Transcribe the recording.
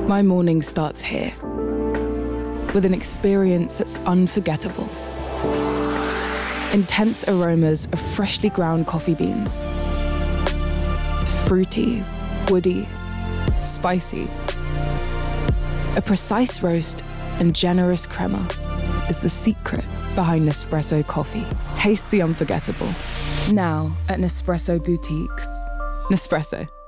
My morning starts here, with an experience that's unforgettable. Intense aromas of freshly ground coffee beans. Fruity, woody, spicy. A precise roast and generous crema is the secret behind Nespresso coffee. Taste the unforgettable. Now at Nespresso boutiques. Nespresso.